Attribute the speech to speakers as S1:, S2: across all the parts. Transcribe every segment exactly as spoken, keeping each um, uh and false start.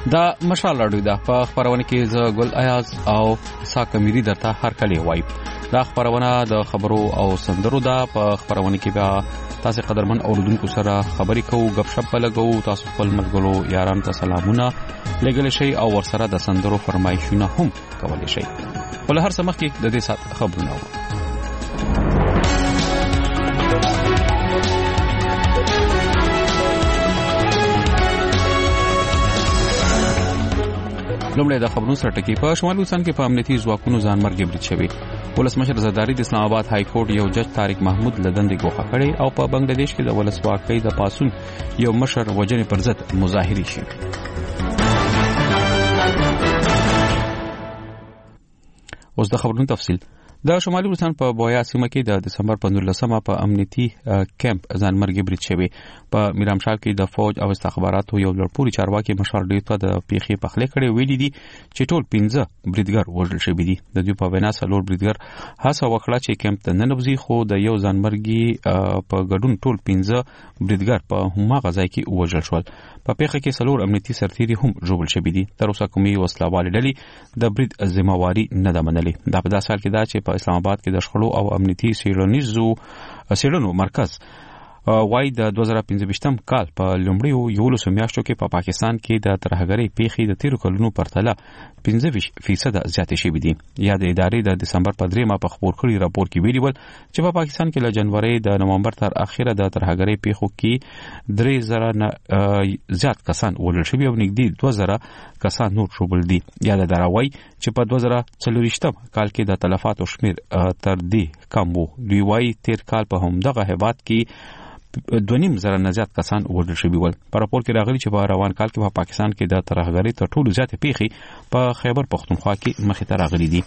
S1: دا مشال راډیو ده په خبرونه کې ز ګل ایاز او ساکمیری درته هر کله وای. دا خبرونه د خبرو او سندرو ده. په خبرونه کې بیا تاسو قدرمن اوردونکو سره خبرې کوو، غب شپ لګو، تاسو خپل ملګرو یاران ته سلامونه لګل شي او ورسره د سندرو فرمایشونه هم کولای شي. ول هر سمخ کې د دې سات خبرونه و. لومړی د خبرونو سره ټکی په شمال وزیرستان کې په امنیتي ځواکونو ځانمرګي برید شوی. ولسمشر زرداری د اسلام آباد های کورټ یو جج طارق محمود لدندې ګوښه کړي او په بنگلاديش کې د ولسواکۍ د پاسون یو مشر وجنې پر ضد مظاهرې شي. اوس د خبرونو تفصیل. د شمالي وزیرستان په بویا سیمه کې د دسمبر په نولسمه په امنیتي کیمپ ځانمرګي برید شوی. په میرامشال کې د فوج او استخباراتو یو لړپوري چارواکي مشر ډیو ته د پیخي پخلې کړي ویلي دي چې ټول پنځه بریدګر وژل شوی دي. د دوی په وینا څلور بریدګر هڅه وکړه چې کیمپ ته ننوځي، خو د یو ځانمرګي په ګډون ټول پنځه بریدګر په هماغه ځای کې وژل شول. په پیخه کې څلور امنیتي سرتیري هم ژوبل شوی دي. تر اوسه کومي وسلوالې ډلې د برید ذمہواری نه ده منلې. دا په داسې حال کې ده چې په اسلام آباد کې د شخړو او امنیتي سیړنیزو سیړنو مرکز وای د دوه زره پنځه کال په لومړیو یولسو میاشتو کې په پا پاکستان کې د ترهګرۍ پیښې د تیرو کلونو پرتله پنځه فیصد زیاتې شوې دي. یا د ادارې د دسمبر په درېمه په خبر کړي راپور کې ویلي ول چې په پاکستان کې له جنوري د نومبر تر اخره د ترهګرۍ پیښو کې درې زره زیات کسان وژل شوي او نږدې دوه زره کسان نور شوبل دي. یا د دراوی چې په دوه زره څلور کال کې د تلفاتو شمیر تر دې کم وو. دوی وايي تیر کال په همدغه هیواد کې دونیم زره نه زیات کسان وژل شوي ول. په راپور کې راغلي چې په روان کال کې په پاکستان کې د ترهګرۍ تر ټولو زیاتې پیښې په خیبر پختونخوا کې مخې ته راغلي دي.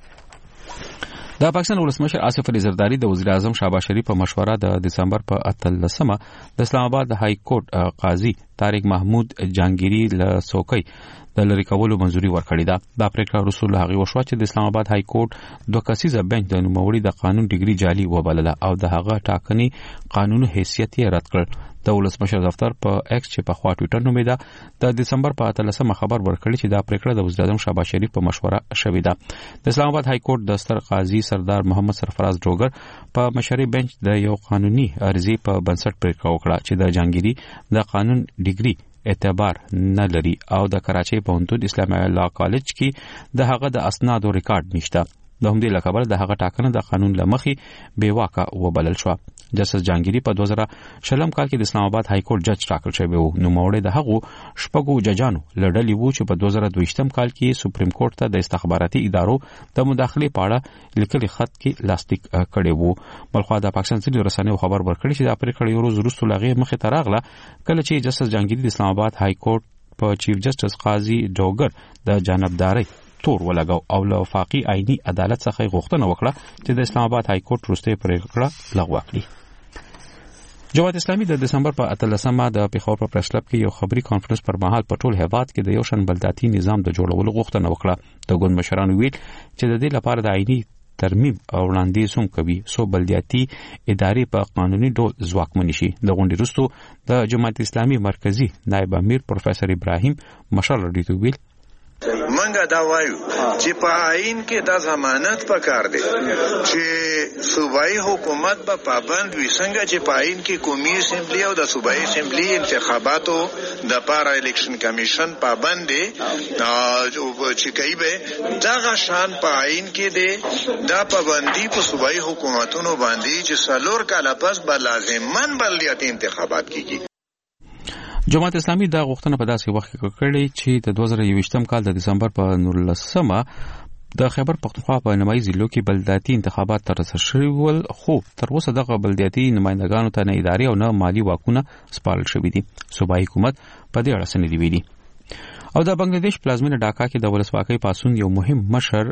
S1: د پاکستان ولسمشر آصف علي زرداری د وزیر اعظم شهباز شریف په مشوره د دسمبر په اتلسمه د اسلام آباد های کورټ قاضي طارق محمود جانگیری له څوکۍ د لری کولو منځوري ورکړې ده. دا پریکړه رسول هغه وشو چې د اسلام آباد های کورټ دوه کسیزه بنچ د نوموړي د قانون ډیګري جعلي وبلله او د هغه ټاکنې قانوني حیثیت یې رد کړ. د ولسمشر دفتر په ایکس چې په خوا ټویټر نومېده د دسمبر په اتلسمه خبر ورکړی چې دا پریکړه د وزیر اعظم شهباز شریف په مشوره شوې ده. د اسلام آباد های کورټ د ستر قاضي سردار محمد سرفراز ډوګر په مشري بنچ د یو قانوني عرضی په بنسټ پریکړه وکړه چې د جانگیری د قانون ډیګري اعتبار نه لري او د کراچۍ پوهنتون اسلامي لا کالج کې د هغه د اسنادو ریکارډ نشته. د همدې لکبر د هغه ټاکنه د قانون لمخې بې واکه وبلل شو. جسټس جانگیری په دوه زره شلم کال کې د اسلام آباد های کورټ جج ټاکل شوی وو. نو موړې د هغو شپږو ججانو لړلې وو چې په دوه زره دوه کال کې سپریم کورټ ته د استخباراتي ادارو د مداخله په اړه لیکلي خط کې لاستیک کړي وو. بلخو د پاکستان ځینې رسنیو خبر ورکړي چې د پریکړې یو ورځ وروسته لغې مخې ته راغله کله چې جسټس جانگیری د اسلام آباد های کورټ په چیف جسټس قاضي ډوګر د جانبداري تور ولګاو او له وفاقي آئینی عدالت څخه غوښتنه وکړه چې د اسلام آباد های کورټ وروستۍ پریکړه لغوه کړي. جماعت اسلامي د دسمبر په اتلسمه د پیښور په پریس کلب کې یو خبري کانفرنس پر مهال په ټول هیواد کې د یو شان بلداتي نظام د جوړولو غوښتنه وکړه. د ګوند مشرانو ویل چې د دې لپاره د آئینی ترمیم او وړاندیز هم کوي سو بلدیاتي ادارې په قانوني ډول ځواکمن شي. د غونډې وروسته د جماعت اسلامي مرکزی نائب امیر پروفیسور ابراهیم مشال ډیټو ویل
S2: منګه دا وایو چې په آئین کې دا ضمانت پکار دی چې صوبایي حکومت به پابند وي، څنګه چې په آئین کې قومي اسمبلی او د صوبایي اسمبلی انتخاباتو د پاره الیکشن کمیشن پابند دی چې کوي به دغه شان په آئین کې دی دا پابندي په صوبایي حکومتونو باندې چې څلور کاله پس به لازماً بلدیاتي انتخابات کیږي.
S1: جماعت اسلامي دا غوښتنه په داسې وخت کې کړې چې د دوه زره یوویشتم کال د دسمبر په نولسمه د خیبر پختونخوا په نیمایي ضلعو کې بلدیاتي انتخابات ترسره شوي ول، خو تر اوسه دغه بلدیاتي نمائندګانو ته نه اداري او نه مالی واکونه سپارل شوي دي. صوبایي حکومت په دې اړه څه نه دی ویلي. او د بنگلاديش پلازمینه ډاکا کې د ولسواکۍ پاسون یو مهم مشر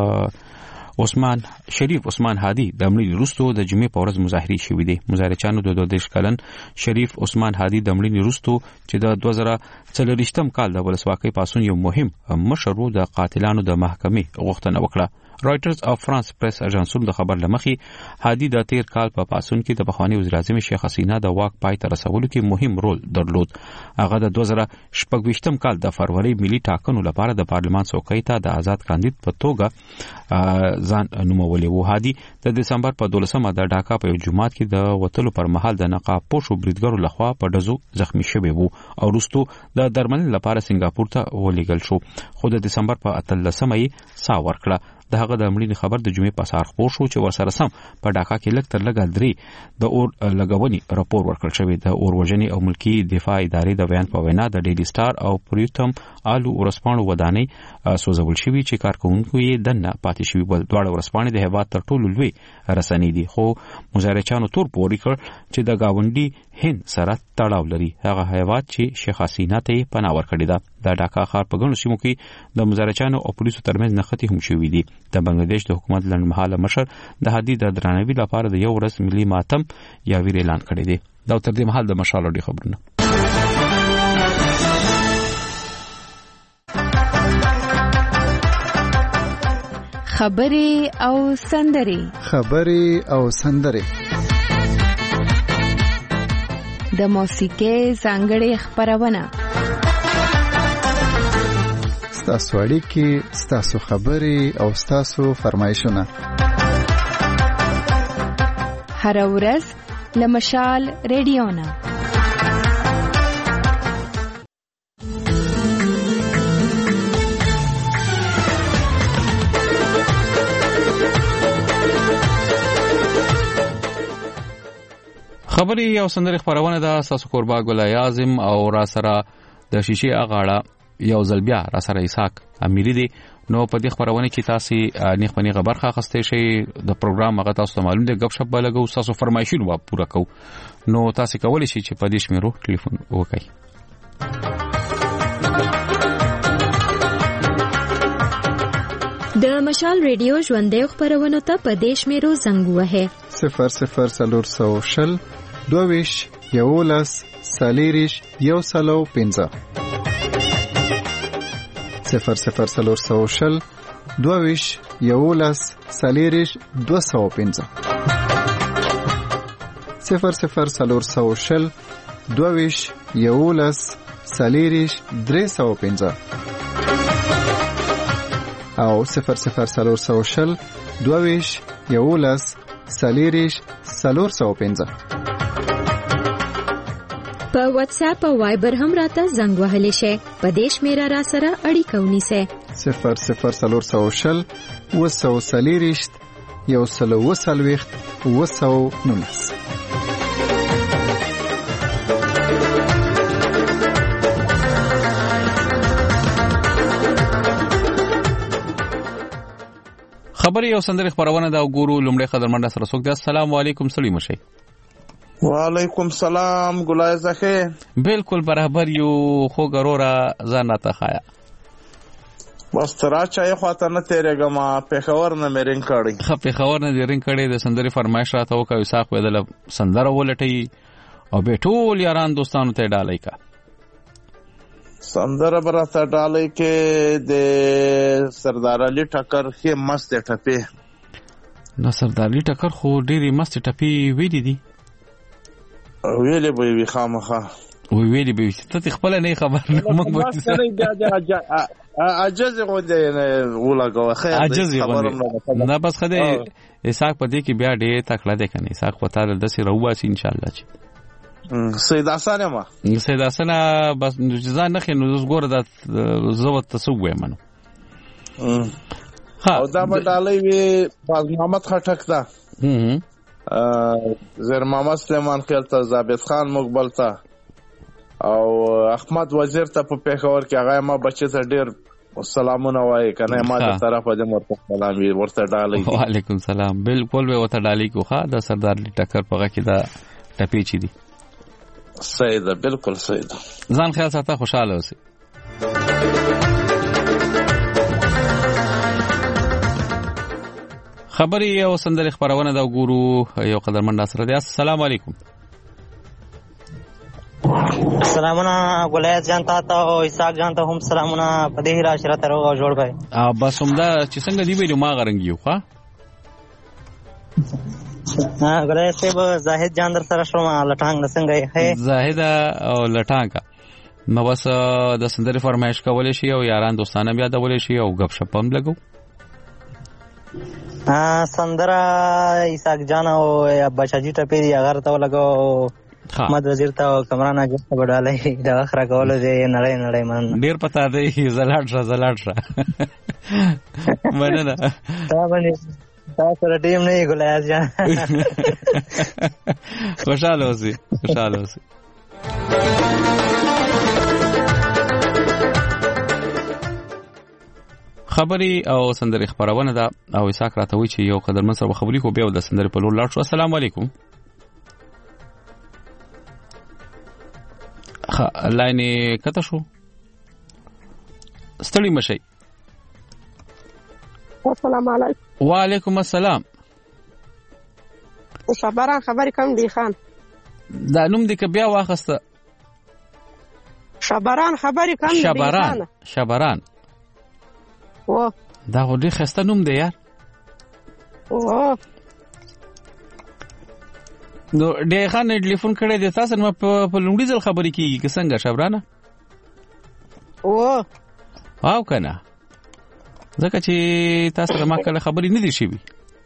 S1: عثمان شریف عثمان هادي د مړینې وروسته د جمعې په ورځ مظاهرې شوې دي. مظاهرچیانو د دوه دېرش کلن شریف عثمان هادي د مړینې وروسته چې د دوه زره څلوېښتم کال د ولسواکۍ پاسون یو مهم مشر د قاتلانو د محکمې غوښتنه وکړه رائټرز او فرانس پریس اژانسونو د خبر لمخي هادي د تیر کال په پاسون کې د بخوانی وزیر اعظم شیخ حسینه د واک پای ته رسولو کې مهم رول درلود. هغه د دوه زره شپږ کال د فروری ملي ټاکنو لپاره د پارلمان څوکۍ ته د آزاد کاندید په توګه ځان نومولې و. هادي د دسمبر په دولسمه د ډاکا په یو جماعت کې د وټلو پر مهال د نقاب پوشو بریدګرو لخوا په دزو زخمی شوی وو او وروسته د درملنې لپاره سنگاپور ته ولېږل شو. خو د دسمبر په اتلسمه یې سا ورکړه. د هغه د مړینې خبر د جمعې په سهار خبر شو چې ورسره سم په ډاکا کې لږ تر لږه درې د اور لګونی راپور ورکړل شوی. د اور وژنې او ملکی دفاع ادارې د بیان په وینا د ډیلی سٹار او پریتم آلو ورسپانو ودانۍ سوزول شوی چې کارکونکو یې دنه پاتې شوی. بل دواړه ورسپانې د هیواد تر ټولو لوی رسنۍ دي خو مظاهرچیانو تور پوري کړ چې د گاونډي هند سره تړاو لري. هغه هیواد چې شیخ حسینه ته پناه ورکړی ده. د ډاکا ښار په ګڼو سیمو کې د مظاهرچیانو او پولیسو ترمنځ نښتې هم شوې دي. د بنگلاديش د حکومت لنډمهاله مشر د هادي د درناوي لپاره د یو ورځ ملي ماتم یا ویر اعلان کړی دی. دا تر دې مهال د مشال لري خبرونه.
S3: خبرې او سندرې
S4: خبرې او سندرې
S3: د موسیقۍ ځانګړې خبرونه
S4: ستاسو اړیکې ستاسو خبرې او ستاسو فرمایشونه
S3: هر ورځ له مشال ریډیو نه.
S1: خبري او سندري خبرونه د ساسو قربا ګل اعظم او را سره د شیشې اغاړه یو ځل بیا را سره اسحاق امیری دي. نو په دې خبرونه کې تاسو نیخ پنی خبر خاصته شي د پروګرام هغه تاسو معلوم دي غب شپ لګو تاسو فرمایشونه وا پوره کو. نو تاسو کولی شئ چې په دې شمیرو ټلیفون وکړئ.
S5: د مشال ریډیو ژوندې خبرونه ته په دې شمیرو زنګ وهه
S4: صفر صفر سلور سو شل دوویش یولس سالیریش یو سلو پنځه صفر صفر سلور سو شل دوویش یولس سالیریش دو سو پنځه صفر صفر سلور سو شل دوویش یولس سالیریش درې سو پنځه او صفر صفر سلور سو شل دوویش یولس سالیریش سلور سو پنځه.
S5: په واتس اپ او وایبر هم راته زنګ وهلی شي. په دې شمیره را سره اړیکه ونیسئ.
S4: صفر صفر سلور سو شل وسو سالیریش یو سلو وسلويخت وسو نونس.
S1: خبري او سندري خبرونه دا ګورو لومړی خبرمنده سره څوک دی. السلام علیکم سلیم شي.
S6: وعلیکم سلام ګلای زخه.
S1: بالکل برابر یو خو ګرورا ځان ته خایا.
S6: بس ترا چای خواته نه تیرېګما پیښور نه مېرین کړی.
S1: خو پیښور نه مېرین کړی د سندري فرمایش راته وکړ وساق ودل سندره ولټي او به ټول یاران دوستانو ته ډالای کا.
S6: سندره براته ډالای کې د سردار علي ټکر کې مست ټپه.
S1: نو سردار علي ټکر خو ډېری مست ټپه ویلې دي.
S6: ویلې به وی خامخه.
S1: وی ویلې به ته خپل نه خبر نه موږ
S6: به عجز غوډه نه ولګو خیر
S1: عجز غوډه نه بس خدای اسحاق په دې کې بیا ډېر تکړه ده کنه. اسحاق پتا ده سي رواسي ان شاء الله چې
S6: سید حسن ما
S1: سید حسن بس ځان نه خنو زګور د زوت تسوې منو.
S6: او دا بدالې وی باز محمد خټک دا زیر محمد سلیمان خیل ته ثابت خان مقبل ته او احمد وزیر ته په پیښور کې هغه ما بچی ته ډیر سلامونه وایي کنه ما ته طرفه د مرته سلام وی ورته ډالې.
S1: وعلیکم سلام. بالکل به وته ډالې کو ښا د سردار علي ټکر پغه کې دا ټپی چي دي.
S6: سیده بالکل سیده.
S1: ځان خیال ساته خوشاله اوسئ. خبري او سندري خبرونه دا ګورو یو قدرمن سره دی. السلام علیکم.
S7: سلامونه ګلایت جان ته او اسحاق جان ته هم سلامونه په دې راشره تر او جوړ بھائی.
S1: ا بس همدا چې څنګه دی ویلو ما غرنګیو ښا.
S7: ها ګلایت صاحب زاهد جان در سره شوم لټانګ څنګه یې؟
S1: زاهد او لټانګ نو بس د سندري فرمایش کولې شي او یاران دوستانه بیا د ولې شي او غب شپم لګو.
S7: ها سندرا اسحاق جان او بچاجي ټپې دی هغه ته لګو محمد وزیر ته کمران اجازه وډالې دا اخره کول دي نړۍ نړۍ من
S1: ډیر پتا دی زلاټ را زلاټ را مننه
S7: دا باندې دا سره ټیم نه ګلایز جان
S1: خوشاله اوسئ خوشاله اوسئ. خبري او سندري خبرونه دا او اساک راته وی چې یو قدر من سره خبري کو بیا د سندري په لور لاړ شو. السلام علیکم. خا لاینه کته شو ستړي مشي.
S8: السلام علیکم.
S1: وعلیکم السلام.
S8: شبران خبرې کوم دی خان
S1: دا نوم دې ک بیا واخسته.
S8: شبران خبرې کوم دی
S1: شبران شبران
S8: او
S1: دا هډې خسته نوم دی یار.
S8: او
S1: نو ډېر خان ټلیفون کړی دی تاسو نو په لومړي ځل خبرې کیږي که څنګه شبرانه؟
S8: او
S1: واو کنه ځکه چې تاسو ما کله خبرې نه دي شوي.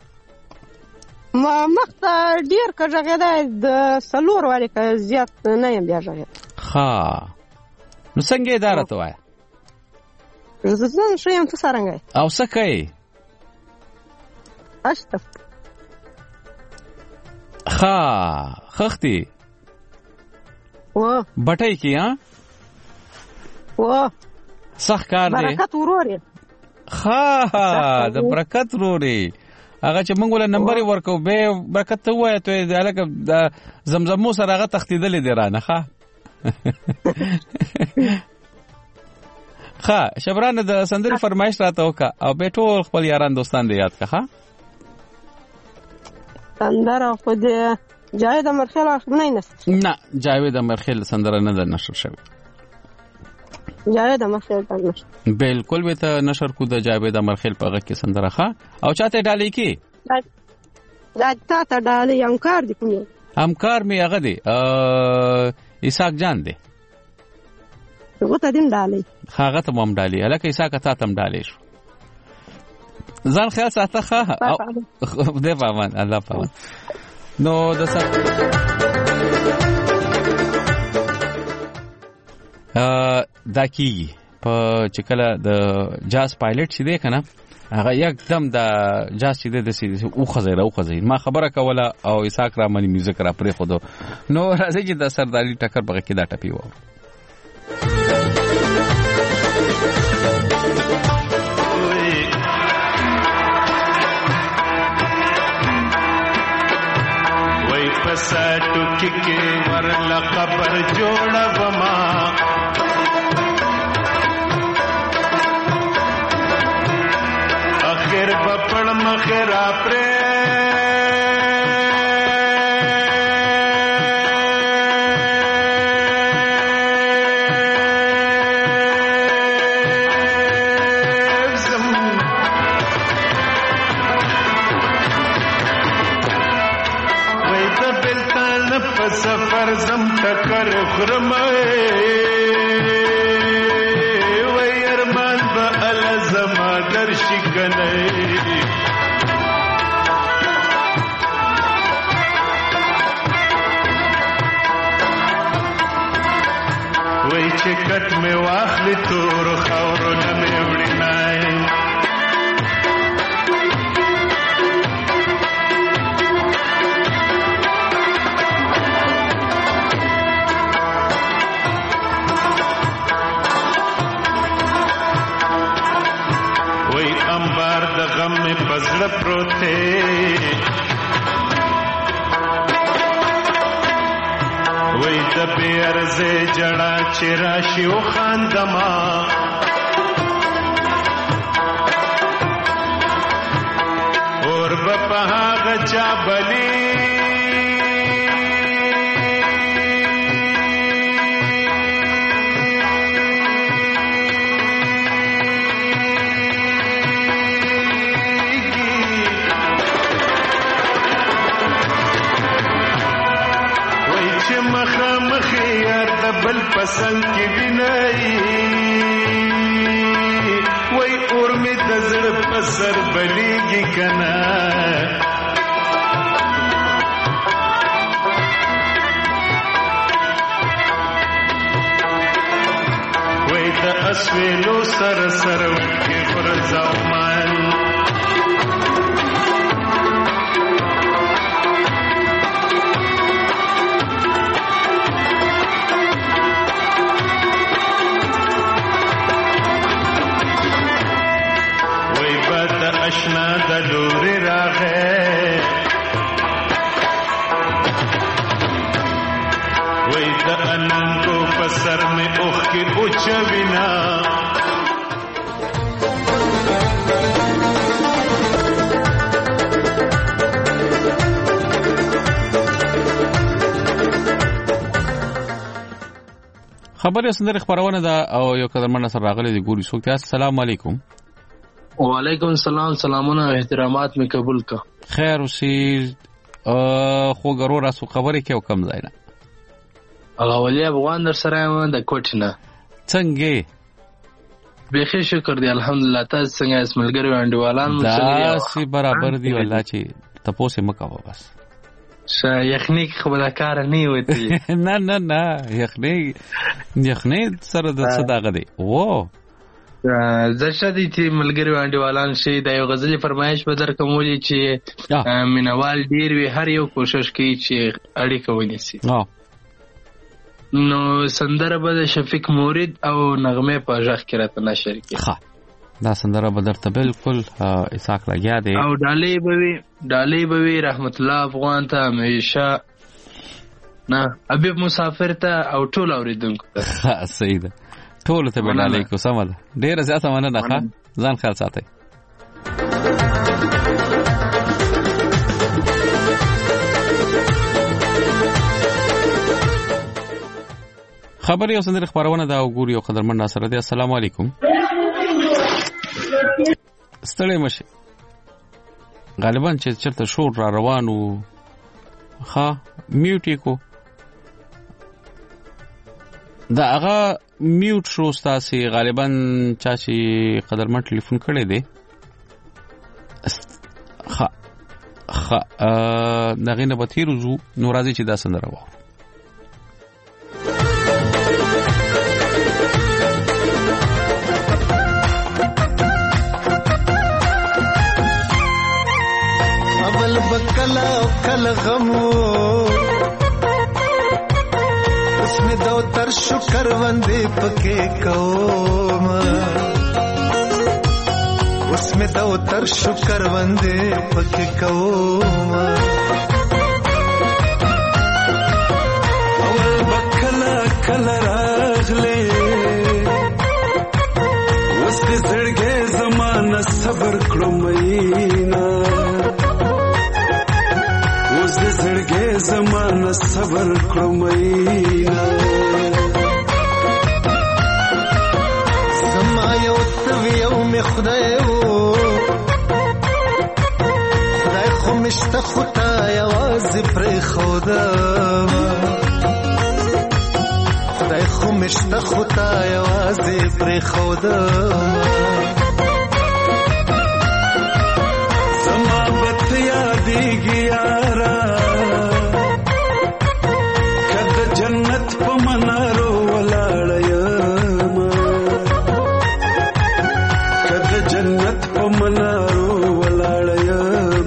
S8: ما مخته ډیر کژغه ده د سلور والی که زیات نه یم بیا ژغه.
S1: ها نو څنګه اداره ته وای؟
S8: زه څه یم ته څنګه
S1: او څه کوي؟
S8: اشته
S1: ها خختي
S8: و
S1: بټای کی ها
S8: و
S1: صح کار دی
S8: برکت وروري.
S1: ها د برکت وروري هغه چې موږ ول نمبر ورکو به برکت ته وای ته الګ د زمزمو سره هغه تختیدل دی رانه ها ها شبرانه د سندري فرمایش راته وکا او به ټول خپل یاران دوستان دی یاد کړه.
S8: سندره خو دې جاوید امرخیل نه نه
S1: نه جاوید امرخیل سندره نه ده نشر شوی.
S8: جاوید امرخیل نشر
S1: بالکل به ته نشر کو د جاوید امرخیل په غږ کې سندره ښه او چاته ډالې کې
S8: دا تا ته ډالې همکار دي کوم
S1: همکار می هغه دی اسحاق جان دی
S8: وته دین ډالې
S1: هغه ته مم ډالې الکه اسحاق ته تم ډالې شو ځان خیال ساته ښه دې پامان الله پامان. نو د سات دا کیږي په چې کله د جاز پایلټ چې دی کنه هغه یکدم د جاز چې دی د سي او خزیره او خزیره ما خبره کوله او اسحاق را منی میوزیک را پرې خودو نو راځي چې د سرداري ټکر بغه کې دا ټپی و.
S9: ساتو کې ورلا قبر جوړوما اخر بپړ مخرا پر سفر زم ټکر خرمای وای ارمان به ال زما درشي کنه وای چې کټ می واخلې تور خاورو نه مې وړي نای غم میں پزړه پروته وای د بیرزه جړه چیرې شو خاندما اور بپها غچا بلی پسند کی وینای وای اور می د زړه پسر بلیږي کنا وای د اسویلو سر سر کې ورځاو مان اشنا د لوري راغې وای د اننګو پسر مې اوخ کې اوچوینا
S1: خبري سندره خبرونه ده او یو کلمه سره راغلي دي ګوري څوک ته السلام علیکم
S10: وعلیکم السلام سلامونه احترامات می قبول کا
S1: خیر اوسې خو ګرو راسو خبرې کې وکم ځای نه
S10: هغه ولې افغان در سره یم د کوټنه
S1: څنګه
S10: بخیر شکر دی الحمدلله تاسو څنګه اسملګری وانډوالان
S1: مسلې داسې برابر دی والله چې تاسو مکو بس
S10: ش یخنی خبره کار نه وتی
S1: نه نه نه یخنی یخنی سره د صداقه دی وو
S10: زشدي چې ملګری وانډوالان شي د یو غزلي فرمایش به در کومولي چې مینوال ډیر وی هر یو کوشش کوي چې اړیکه ونیسي نو سندره به د شفیق مورید او نغمه په ژغ کې راته نشر کی
S1: ها دا سندره به درته بالکل اساق لګیا دی
S10: او ډالې به وی ډالې به وی رحمت الله افغان ته همیشه نه حبیب مسافر ته او ټول اوریدونکو ته
S1: صحیح ده ټول ته بل علیکم سم ده ډیر زیاته مننه ښه ځان خیال ساتئ خبري او سندره خبرونه دا وګوري او قدرمن ناصر دی السلام علیکم ستړی مشه غالبا چې چرته شور را روانو ها میوټ کو دا هغه میوټ شو تاسو غالبا چا چې قدرمن ټلیفون کړی دی ها ها دغه نه به تیروزو نو راځي چې دا سندره وو
S11: اول بکلا کل غمو اسمه دو تر شکر وندې پکې کوم اسمه دو تر شکر وندې پکې کوم اول بکلا کلا راغله وس دې زړګې زمانہ صبر کړو مینا وس دې زړګې زمانہ صبر کړو مینا زما یو توی یو می خدای وو خدای خو مشته خدای आवाज پر خدا خدای خو مشته خدای आवाज پر خدا زما بت یادېږي یارا کده جنت په منارو ولاړ یم کده جنت په منارو ولاړ یم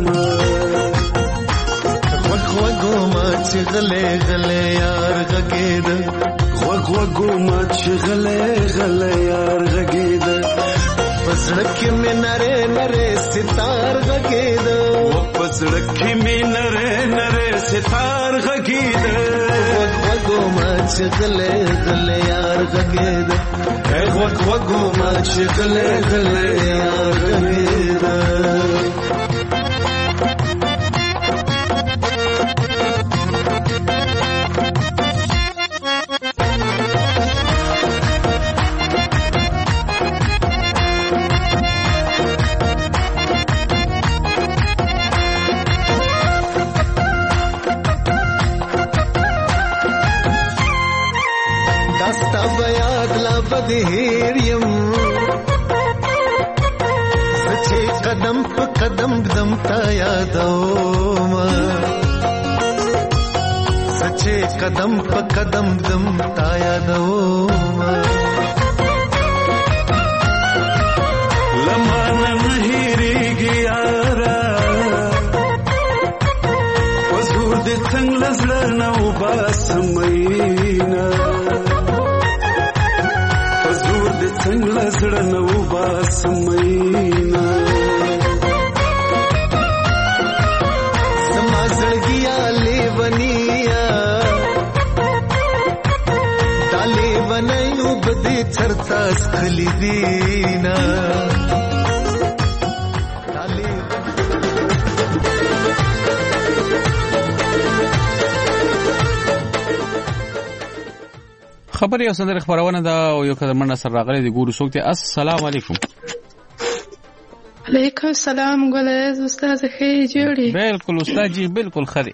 S11: وګ وګو ما چې غلې غلې یار غګید وګ وګو ما چې غلې غلې یار غګید پسړک می نره نره ستار غګید پسړک می نره نره ستار غګید وګ وګو ما چې غلې غلې یار غګید وګ وګو ما چې غلې غلې یار غګید دې هیر یم چې قدم په قدم دم تا یادوم چې قدم په قدم دم تا یادوم
S9: لمن نهيريږي یارا وزور دې څنګه زړه نو باسمینا وزور دې څنګه زړه نو باسمینا
S11: سما زړګیا لیونیا دالې ونیو بده چرتا سخلی دینا
S1: خبر یو سندره خبرونه دا یو کدرمن سره راغلي دی ګورو څوک ته السلام علیکم
S12: علیکم السلام ګل استاد خې جوړي
S1: بالکل استاد جی بالکل خري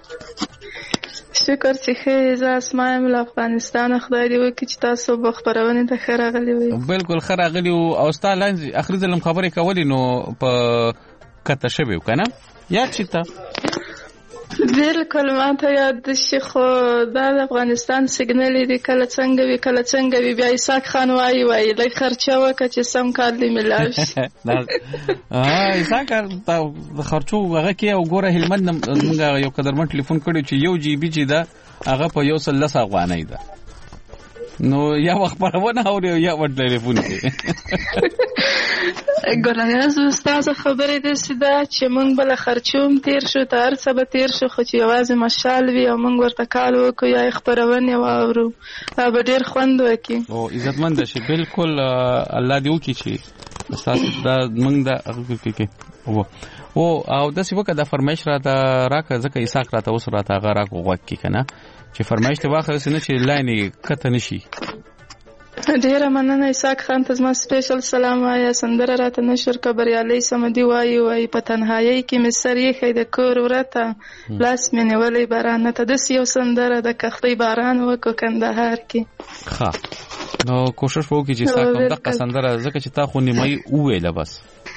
S12: شکر چې خې ز اسماء مل افغانستان خدای دې وکړي چې تاسو په خبرونه ته خیر راغلي وي
S1: بالکل خیر راغلي او استاد لاندې اخر ځلم خبرې کولې نو په کته شوی کنه یا چې تا
S12: بالکل ما ته یاد شي خو د افغانستان سیګنل دی کله څنګه وی کله څنګه وی بیا اسحاق خان وای وای لای خرچه وکړه چې سم کار دی ملاوي
S1: اه اسحاق خرچو هغه کې او ګوره هلمند موږ یو قدرمن ټلیفون کړو چې یو جی بي چې دا هغه په یو سل لس افغانۍ ده نو یا وخت پرونه اوري یا وټ ټلیفون کې
S12: ګورایز استاد خبرې دې سیده چې مونږ بل خرچوم تیر شو تر څه به تیر شو خو چې یوازې مشال وی او مونږ ورته کال وکړو یا خبرونه واورو دا به ډیر خوند وکړي
S1: او عزتمند شي بالکل الله دې وکړي چې استاد دا مونږ دا کې او او او د څه وکړه د فرمایش را ته راکړه ځکه اسحاق را ته اوس را ته هغه راکو وکړي کنه چې فرمایش ته واخره سینه چې لاینې کته نشي
S12: ډیره مننه اسحاق خان ته زما سپیشل سلام وایا سندره راته نشر کبریالي سمدي وای وای په تنهایی کې مصر یې خې د کور ورته لاس مې نیولې باران ته د یو سندره د کختې باران وکړ کندهار کې
S1: ښه نو کوشش وکړئ چې تاسو کوم دغه سندره ځکه چې تا خو نیمه ویله بس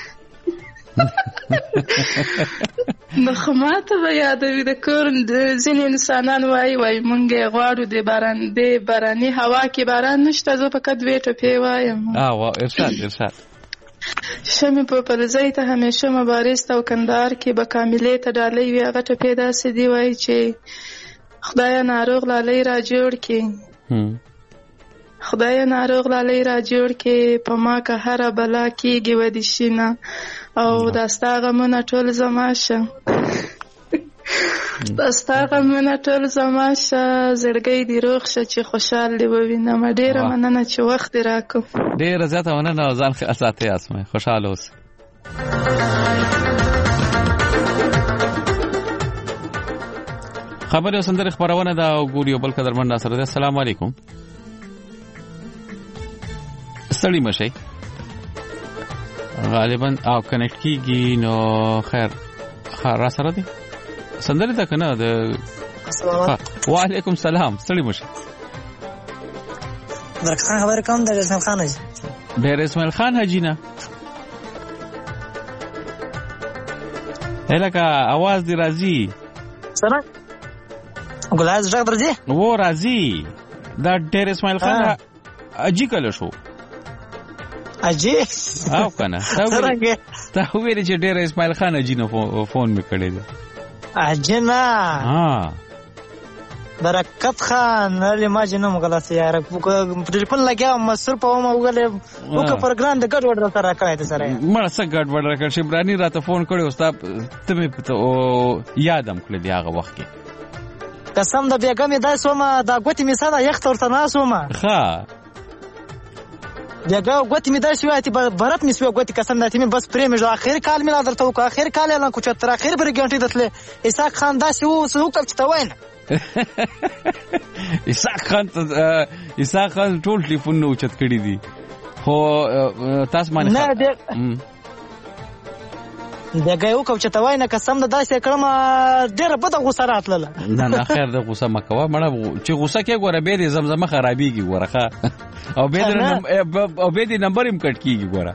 S12: نو خماته به یادوي د کور ځینې انسانان وای وای مونږ غواړو د باران د باراني هوا کې باران نشته زه فقط وې ټپې وایم
S1: اه وا ارشاد ارشاد
S12: شمه په پرځای ته همیشه مبارز او کندهار کې به کاملې ته ډالۍ وي هغه ټپې داسې دی وای چې خدای ناروغ لالي را جوړ کړي خدای ناروغ لالي را جوړ کې په ما که هر بلا کېږي ودی شینه او داستا غمونه ټول زماشه داستا غمونه ټول زماشه زړګي دی روغ شه چې خوشحال دی ووینم ډیره مننه چې وخت راکو
S1: ډیره زیاته مننه ځان ښه ساتي اسمه خوشاله اوس خبر سندره خبرونه دا ګوري بل قدرمن ناصر السلام علیکم ستړي مشي غالبا او کنیکټ کیږي نو خیر را سره دي سندره ده کنه د وعلیکم السلام ستړي مشي
S7: درخان خبر کوم د اسماعیل خان حاجی
S1: ډېر اسماعیل خان حاجی نه الکه आवाज دی راځي
S7: سره ګلاز ډاک درځي
S1: و راځي دا ډېر اسماعیل خان اجي کله شو
S7: اجي
S1: او کنه تا ویل چې ډېر اسماعیل خان اجي نو فون می کړی دا
S7: اجي نه
S1: ها
S7: برکت خان لري ما جنم غلط یار په ټلیفون لګیا مسر په ما وګله وک پروګرام د ګډ وډ سره راکړای ته سره
S1: ما سره ګډ وډ راکړ شي برانی راته فون کړو استاد ته مې یادم کړل دی هغه وخت کې
S7: قسم د بیګمې دای سومه دا ګوتی می ساده یخت ورته ناسومه
S1: ها
S7: بیګه ګوتی می دای شوې ته برت می سوې ګوتی قسم دته می بس پرې می جو اخر کال می درته وک اخر کال اعلان کو چې تر اخر بر ګنټې دتله اسحاق خان دا شو سو وکړ چې تا وینه
S1: اسحاق خان اسحاق خان ټول ټلیفون نو چت کړی دي خو تاسو باندې
S7: نه دغه یو کوم چې توای نه قسم د داسې کړم ډېر بده غوسه راتله.
S1: نه نه خیر د غوسه مکوه مړه چې غوسه کې ګوره به د زمزمه خرابېږي ګوره ښه او به د او به د نمبر هم کټ کیږي ګوره.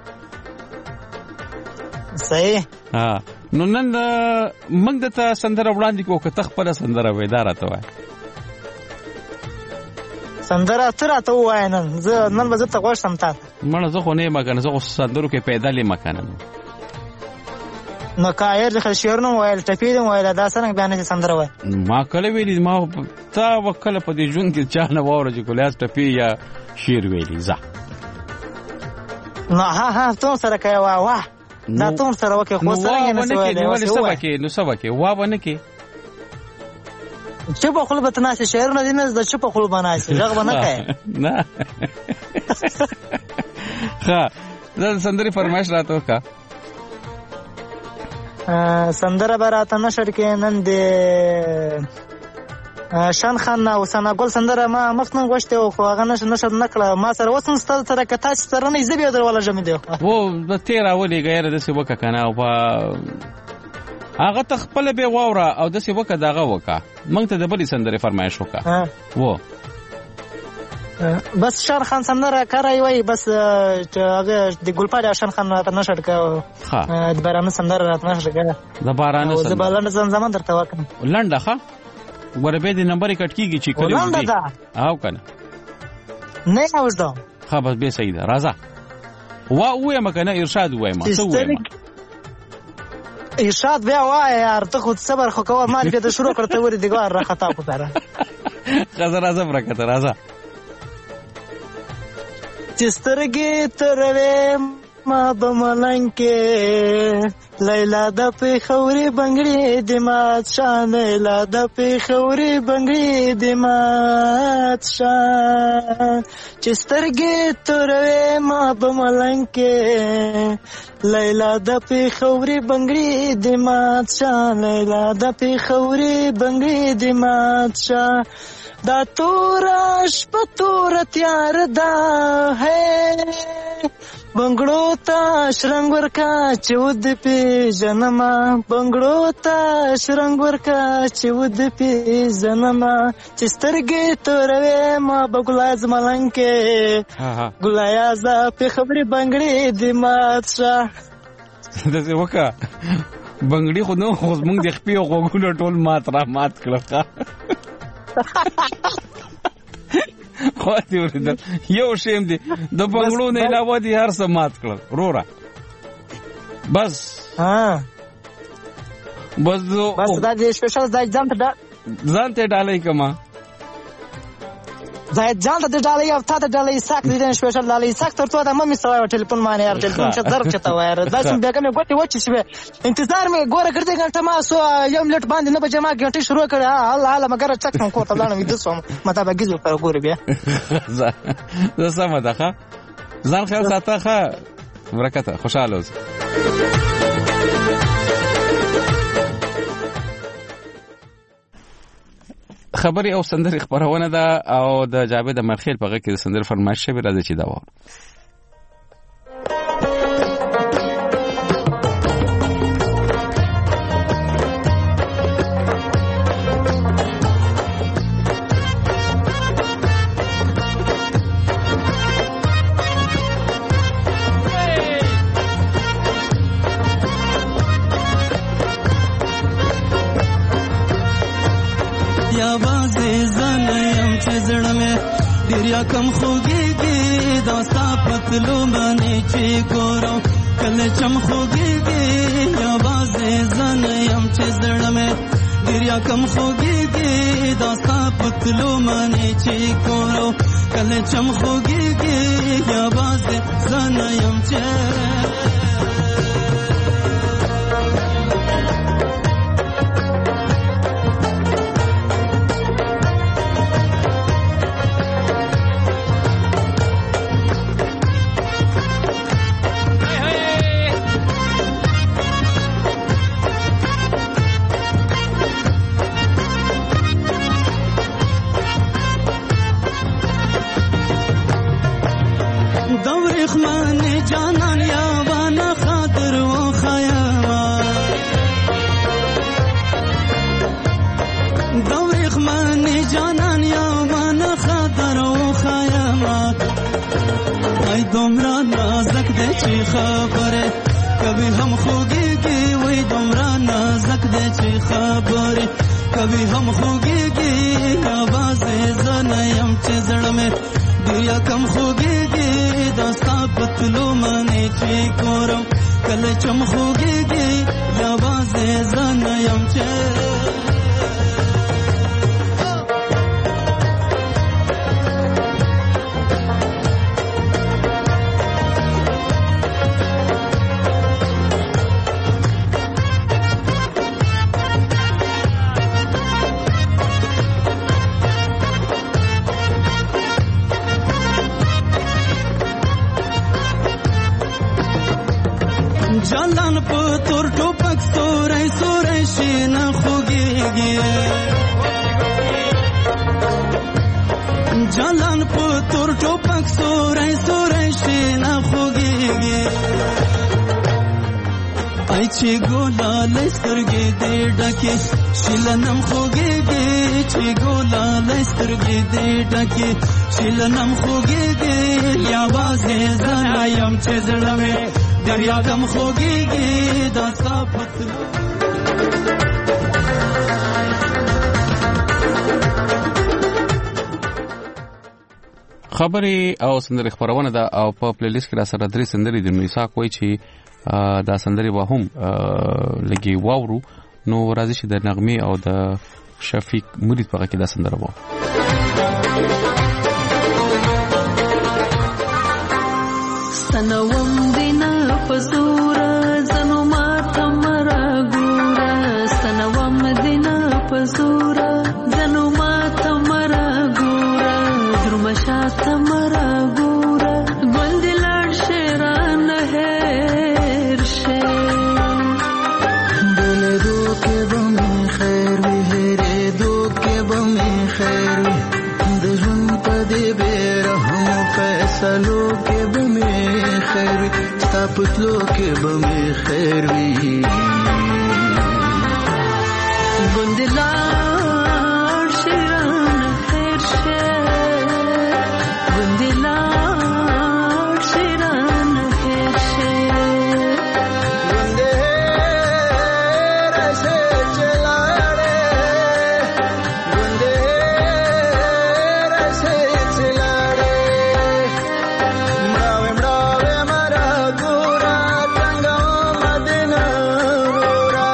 S7: صحیح.
S1: ها نو نن موږ د ته سندره وړاندې کوو که ته خپله سندره وایې دا راته وایه.
S7: سندره ته راته ووایه نن زه نن به زه ته غوږ شم تا ته.
S1: مړه زه خو نه یم که نه زه خو سندرو کې پیدل یم که نه.
S7: نو که ایر د شعرونه وویل ټپې دې وویله دا څرنګه بیا نه چې سندره وایه.
S1: ما کله ویلي ما تا به کله په دې ژوند کې چا نه واوره چې کلیاس ټپې یا شعر ویلي ځه.
S7: نو ها ها ته سره کوې واه واه دا ته سره وکړې خو څرنګه نه شي ویلی.
S1: نو څه به کې وا به نه کې
S7: چپه خوله به ته ناستې شعرونه دي نه د چپه خوله به ناستې غږ به نه کوې.
S1: نه ښه زه د سندرې فرمایش راته وکړه.
S7: سندره به راته نشر کې نن د شان خان او ثنا ګل سندره ما مخ نن غوښتې وه خو هغه نشر نه کړه ما سره اوس هم ستاسو سره که تاسې سره نه وي زه بیا در ولږم دی.
S1: و د تې راولېږه یاره داسې وکړه که نه او په هغه ته خپله بیا واوره او داسې وکړه د هغه وکړه موږ ته د بلې سندرې فرمایش وکړه. و
S7: بس شان خان سندره کاری وای بس هغه د ګلپاړې شان خان راته نشر کړه د بارانه سندره راته نشر کړه.
S1: د بارانه
S7: سندره زه به لنډه زمزمه درته وکړم.
S1: لنډه ښه ګوره بیا د نمبر یې کټ کېږي چې کلي
S7: لنډه ده
S1: او که نه
S7: نه اوږده
S1: ښه بس بیا صحیح ده راځه وا ووایم که نه ارشاد ووایم څه ووایم.
S7: ارشاد بیا وایه یار ته خو صبر خو کوه ما بیا د شروع کړه ته ورې دیګوار راخطا خو سره
S1: ښه زه راځم راکته راځه.
S7: چې سترګې تروې ما به ملنګ کې لیلا د پېښوري بنګړي د مات شان لیلا د پېښوري بنګړي د مات شان چې سترګې تروې ما به ملنګ کې لیلا د پېښوري بنګړي د مات شان لیلا د پېښوري بنګړي د مات شان دا تورا شپه تور تیار دا ہے بنگړو ته شرنګ ورکا چې ود پیژنما بنگړو ته شرنګ ورکا چې ود پیژنما چې سترګې توروې ما به ګلایز ملنګ کې ګلایز په خبرې بنگړې دې مات شه
S1: داسې وکړه بنگړي خو نو خو زموږ د خپې او غوږونه ټول مات را مات کړه. خو دې ورېدل یو شیم دی د بنګړو نه علاوه دې هر څه مات کړل وروره بس بس
S7: بس دا دې سپیشل ځای ځان ته
S1: ځان ته ډالۍ کما
S7: ځای ځان ته ډالۍ او تا ته ډالۍ ساک دې سپیشل ډالۍ ساک تر ته د مې سوای ټلیفون باندې یار ټلیفون چې درک چتا وای دا سم بیا کومه ګوتې وچې شوه انتظار مې ګوره کړې غلطه ما سو یو منټ باندې نه بجما غټي شروع کړه الله الله مګر چک کوم کوته لاندې وې دسوم مته به گیزو پر ګوره بیا
S1: زه سم ده ښه ځان خیال ساته ښه برکته خوشاله اوسه. خبري او سندري خبرونه ده او د جاوید مرخیل په غږ کې د سندري فرمایش شوی راځي چې دا و
S13: دریا کم خوږیږي دا ستا پتلو باندې چې ګورم کله چم خوږیږي یوازې زه نه یم چې زړه مې دریا کم خوږیږي دا ستا پتلو باندې چې ګورم کله چم خوږیږي یوازې زه نه یم چې جانان یا وانا خاطر و خیال دومره نازک دی چې خبره کوي هم خوږیږي وای دومره نازک دی چې خبره کوي هم خوږیږي आवाज زنه يم چې زړه مې دیا کم خوږیږي داستا پتلو منې چې کورم کله چم خوږیږي आवाज زنه يم چې جلان په تور ټوپک ستوري ستوري شینه خوږیږي جلان په تور ټوپک ستوري ستوري شینه خوږیږي ای چې ګولا لسترګې دې ډکه شیلنم خوږیږي چې ګولا لسترګې دې ډکه شیلنم خوږیږي आवाज زنه يم چې زړه مې دریا کم خوږیږي دا صافت
S1: خبري او سندري خبرونه ده او په پلی لیست کې را سره درې سندري د میثاق وای چې دا سندري به هم لګي واورو نو راځي چې د نغمه او د شفیق مرید په کې دا سندره وو
S14: سنوم دینا پزورا زنو ماتا مرا گورا سنوم دینا پزورا زنو ماتا مرا گورا درمشاتا مرا گورا گندلار شیران هیر شیر
S11: بلے دو کے بمی خیر وی ہیرے دو کے بمی خیر وی دجن پدی بیرہم فیصلو کے بمی خیر وی ستا پتلو کے بمی خیر وی
S14: گندلار شیران خیر شیر گندلار شیران خیر شیر
S11: گندے رسے چلاڑے گندے رسے چلاڑے مراوے مراوے مرا گورا تنگا مدینہ گورا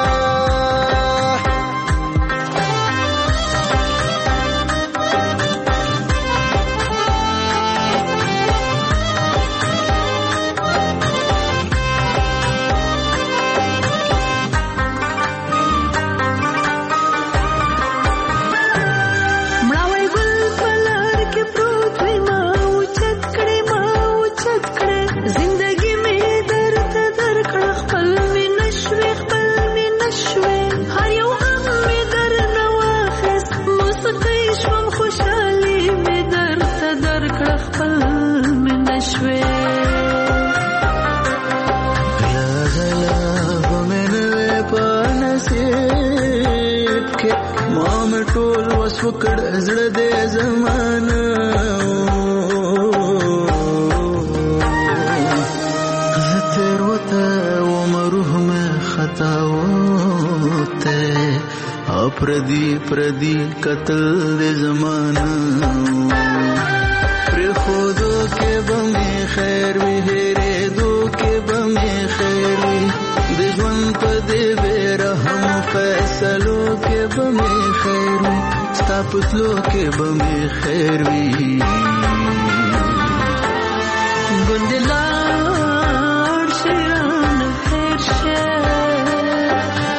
S14: مړاوی ګل پلار کې پروت وي ما اوچت کړې ما اوچت کړې زندګي مې درته درکړه خپل مې نشوې خپل مې نشوې هر یو غم مې درنه واخیست موسیقۍ شوم خوشحالي مې درته درکړه خپل مې نشوې
S11: غلا غلا بمنوے پا نصیب کے مام ټول وس وکړ زړه دې زمانہ تیر وته عمره میں خطا وته اپردی پردی قتل دې زمانہ پر خودو کے بمی خیر وی هره دو کے بمی خیر وی دجوان پدی بیرحم فیصلو کے بمی خیر وی ستا پتلو کے بمی خیر وی
S14: گندلار شیران خیر شیر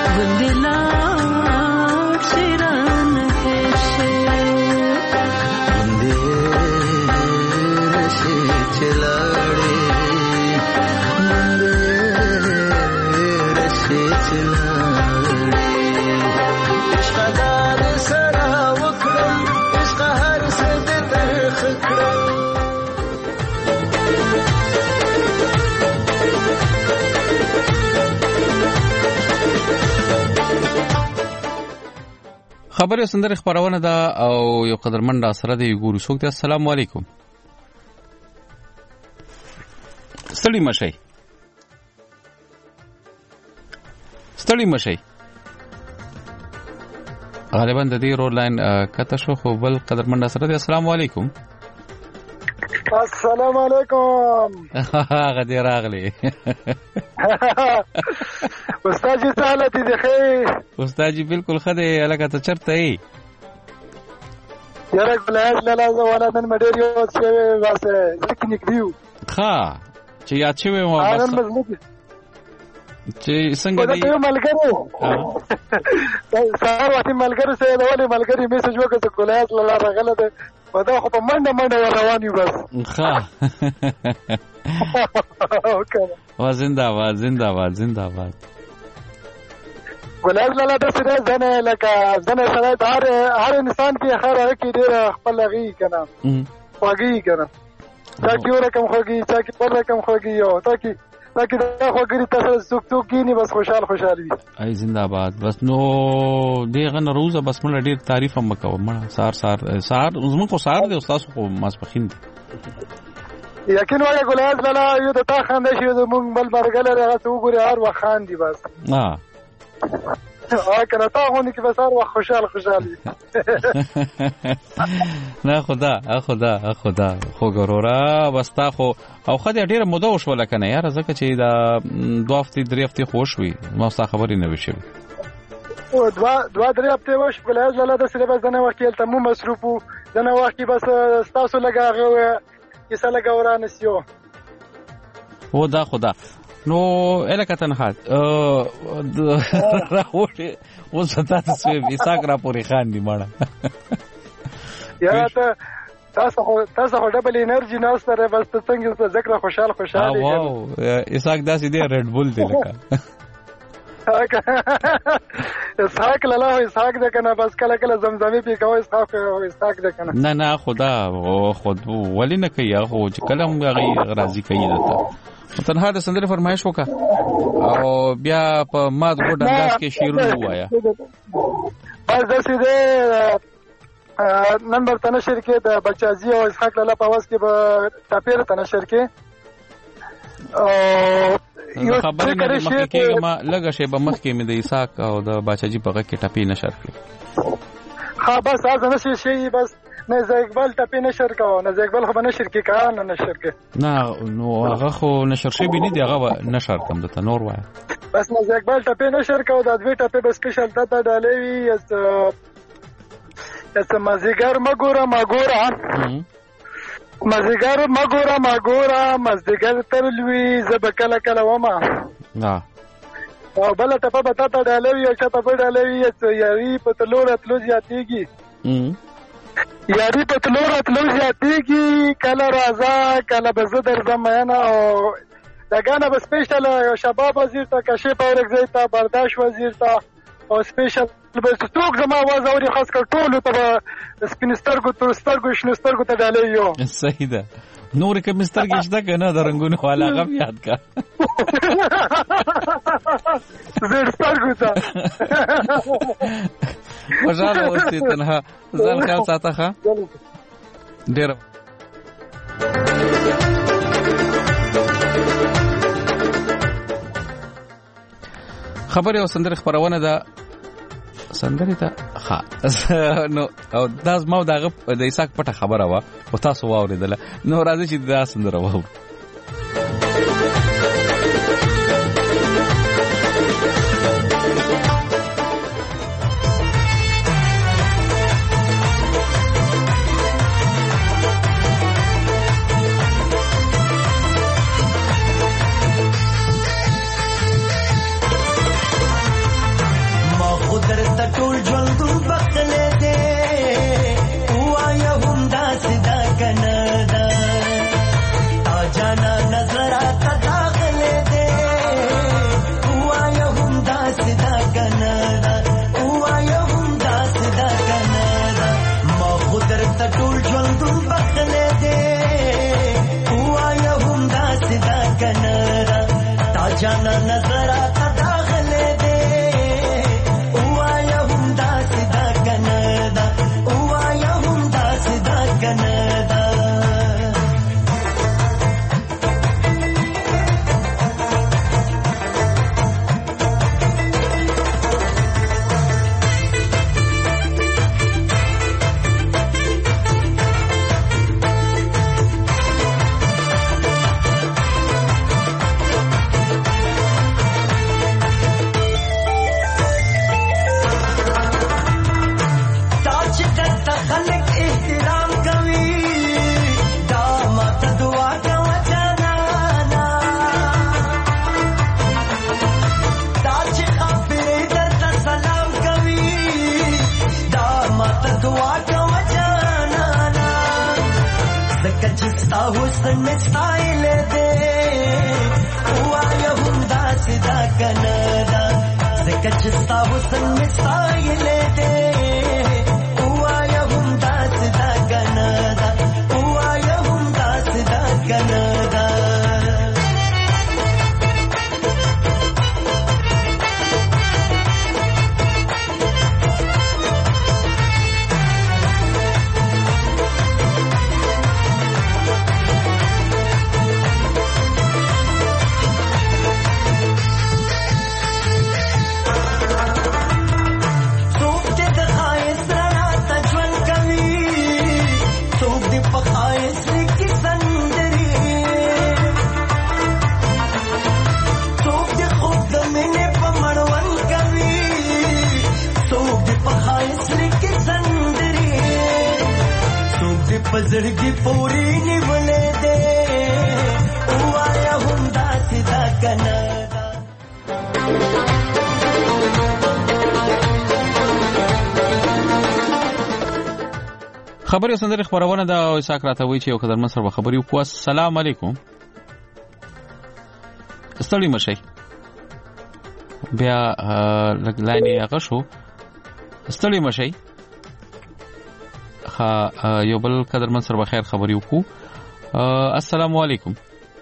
S14: گندلار شیران خیر شیر
S11: گندے رسے چلاڑے گندے رسے چلاڑے عشق دار سرا وکړم عشق هر څه دې ترخ کړم
S1: خبره سندره خبرونه ده او یو قدرمن سره دی ګورو څوک دی. السلام علیکم. ستړي مشي ستړي مشي غالبا د دې رول لاین کته شو خو بل قدرمن سره دی. السلام علیکم.
S15: السلام علیکم.
S1: هغه دی راغلی.
S15: استاد جی حالت دې ښه؟
S1: استاد جی بالکل ښه دی. الکه ته چرته یې؟
S15: یاره ګلایز لاله ولا نن مډیر یو څه واسه ځکه نکدیو.
S1: ښه چې یاد شوی مو بس چې څنګه دی
S15: یو ملګرو سهار وختي ملګرو سره د ولې ملګری میسج وکړ چې ګلایز لاله راغله ده په دا خو په منډه منډه روان یو بس.
S1: ښه وا زنده‌باد زنده‌باد زنده‌باد.
S15: ګلایز لاله د سره ځنه لکه ځنه سره د هر هر انسان کې خیر کې ډېر خپل لغي کنه خوږی کنه تا کې ورکم خوږی تا کې پر رقم خوږی یو تا کې تا کې دا خوږی تاسو څوک څوک کینی بس خوشحال خوشحال وي.
S1: ای زنده‌باد. بس نو دغه نه روزه بس مړ ډېر تعریف هم وکاو مړ سار سار سار زمو کو سار دی استاد خو ماسپخین دی.
S15: یقین وایي ګلایز لاله یو د تا خاندې شو د مونږ بل برګل هغه څو ګوري هر وخت خاندي بس.
S1: ها
S15: آ کنه تا غونډه کې بسار وخت خوشحال خوشحال وي.
S1: نه خدا خدا خدا خو ګورورا بس تا خو او خدای ډیره موده وشول کنه یار زکه چې دا دوه هفته درې هفته خوش وي ما څه خبرې نه وشي.
S15: او دوا دوا درې هفته وش ګلایز لاله د سره بس نه وخت یلته مو مصروفو دنه وخت بس تاسو لګاغه کیسه لګاورانه سیو
S1: و دا خدا نو الکه تنها راوړې و ستاسو سوي اساک را پوری خان دی ماړه.
S15: یا ته تاسو خو تاسو خو ډبل انرژي ناستره بس ته څنګه ذکر خوشحال خوشحال
S1: دی. واو اساک داسې دی ریډ بول دی لکه اسحاق لاله اسحاق د کنه بس کله کله زمزمه پی کوي اسحاق اسحاق د کنه نه نه خدا خود ولی نه کوي خو چې کله هم غي راضي کوي دته تنها د سندره فرمایش وکا او بیا په ماد ګډ انداز کې شیرونه وایا.
S15: بس د سیده نمبر تنشر کې د بچازي او اسحاق لاله په واس کې به تاپیر تنشر کې
S1: یو خبرې نه مخکې کېږه ما لږه شی به مخکې مې د اسحاق او د باچاجي په غږ کې ټپې نشر کړې.
S15: ها بس از نشي شي بس نه زګبل ټپې نشر کاوه نه زګبل خو به نشر کې کا نه نشر کې
S1: نه نو هغه خو نشر شي بني دی هغه نشر کم د تنور وای
S15: بس نه زګبل ټپې نشر کاوه د دوی ټپې به سپیشل ته ډالې وي اس اس مازیګر مګورا مګورا مازیګر مګورا مګورا مازیګر تر لوی زب کله کله وما
S1: نا
S15: او بل ته په بتا ته ډالوي او چاته په ډالوي یاري په تلور اتلو زیاتېږي یاري په تلور اتلو زیاتېږي کله راځه کله به زه درځم میانه او دغه به سپیشل شباب وزیر ته کشف اورګزی ته برداشت وزیر ته او سپیشل به څوک زما आवाज اوري خاص کر ټول ته سپینستر کو ترستر کو شنستر کو ته ډالې یو
S1: صحیح ده نور کې مستر کې شته کنه د رنگونو والا غو یاد کا زړستر کو ته خوشاله اوسې تنها ځان خیال ساته ښه ډېر خبره او سندره خبرونه ده سندره ته ښه نو او داس مو دغه د اساک پټه خبره وا او تاسو واوریدله نو راځي چې دا سندره وو
S16: जाना नजरा दाखले दे हुआ या हम दास दा कनदा हुआ या हम दास दा कनदा چې ستا حسن ستایل دې وایا هم داسې دا کنه دا ځکه چې ستا حسن ستایل دې وایا هم داسې دا کنه دا وایا هم داسې دا کنه دا پزړګي پوری نیولې دې وایا هم داسې دا کنه
S1: خبري سندري خبرونه دا او اساک راته وی چې یو خدای مصر به خبري وکړه. السلام علیکم. ستړي مشي بیا لاینې هغه شو. ستړي مشي یو بل قدرمن سره بخیر خبري وکړو. السلام علیکم.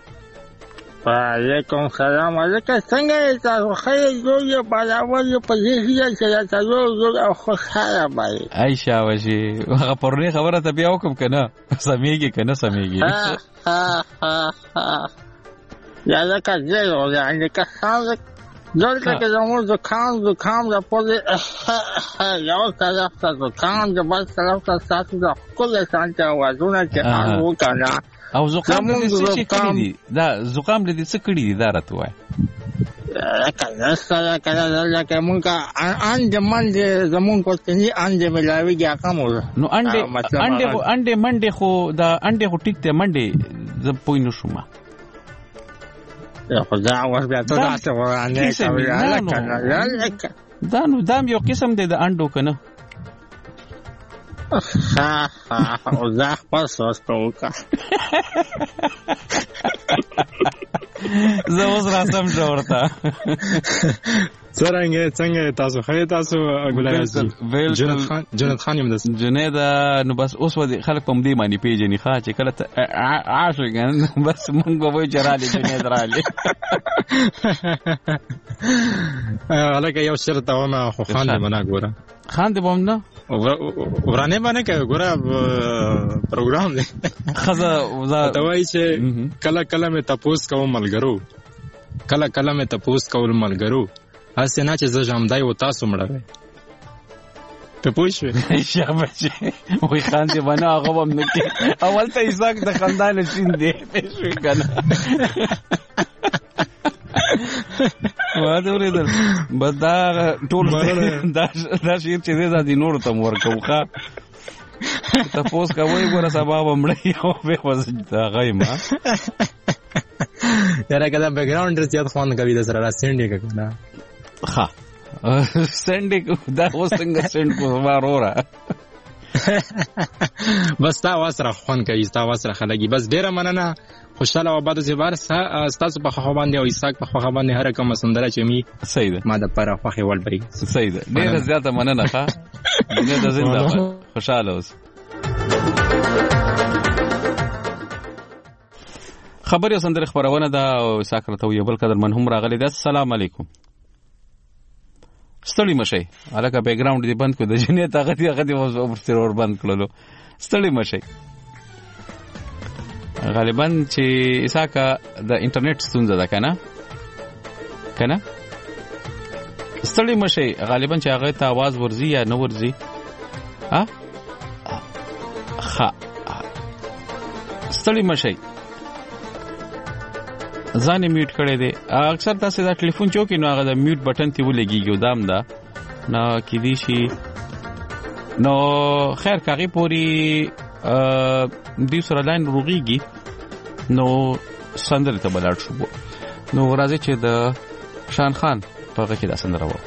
S17: وعلیکم السلام. علیکم څنګه تاسو خیر یو باور یو پوزیشن چې تاسو زو او خوشاله وای.
S1: عائشہ وشي هغه پرونی خبره ته بیا وکم کنه سمېږي کنه سمېږي.
S17: یا لکه زه یعنی که څنګه دلته کې زموږ دکان دکان د پوزي یو طرف ته دکان د بل طرف ته ساتو د کله څنګه وازونه چې هغه کنه
S1: او زقام دې څه کړی دي دا زقام دې څه کړی دي دا راته وای.
S17: کنه سره کنه لکه مونږه ان د منډه زمونږ کوتنی ان د ملاوي یا کوم
S1: نو انډه انډه انډه منډه خو دا انډه خو ټیک ته منډه ز پوینو شوما
S17: خدا اوس بیا ته تاسو ورانه کوي الکه
S1: دا نو دام یو قسم دی د انډو کنه
S17: ها ها او زه پاس اوس کوکا
S1: زه اوس راسم جوړتا
S18: څنګه څنګه تاسو خیر تاسو ګلایزي جنید خان جنید خان یم داس
S1: جنید نو بس اوس ودی خلک په مدي باندې پیژني ښا چې کله عاشقان بس مونږ به چرالي جنید رالي
S18: الکه یو شرط او ما خو خان دې بنا ګوره
S1: خان دې بم نه
S18: ورانه باندې کې ګوره پروګرام دی
S1: خزه وزا
S18: توای چې کله کله مې تپوس کوم ملګرو کله کله مې تپوس کوم ملګرو هسه نه چې زه جامدای و تاسو مړوي ته پوښوي
S1: شابه وي خان دې باندې هغه هم نه کې اول ته ایزاک د خاندان شین دی پېښوي کنه واده ورېدل بس دا ټول دا دا شیر چې دې ځي نور ته ورکو ښا تاسو کوی ګوره سبب مړی او به وځه غیما
S18: یاره کله بیک گراوند زیات خوان کوي د سره را سینډ کنه
S1: ها سینډ دا وسنګ سینډ کو وارورا
S18: بس تا واسره خوان کوي تا واسره خلګي بس ډیره مننه خوشاله و بعد زبر تاسو په خو باندې او اساق په خو باندې هر کوم سندره چې می
S1: صحیح ده
S18: ما د پاره خوخي ول بری
S1: صحیح ده ډیره زیاته مننه ښا دنیا د زنده خوشاله اوس خبر یو سندره خبرونه دا او ساکرته یو بل قدر من هم راغلی ده. السلام علیکم. ستړي مشي الکه بیک گراوند دی بند کو د جنې طاقت یې غدي او ور بند کړلو. ستړي مشي غالبا چې اساکا د انټرنیټ ستونزه ده کنه کنه ستړي مشي غالبا چې هغه ته आवाज ورزي یا نه ورزي ها ها ستړي مشي ځان میوټ کړی دی. اکثر تاسو دا ټلیفون چوکې نو هغه د میوټ بٹن ته ولګيږي ودام دا نو کې دي شي نو خیر کاغي پوری دی سره لاین روغيږي نو سندره ته بلار شو نو راځي چې د شان خان په هغه کې دا سندره و.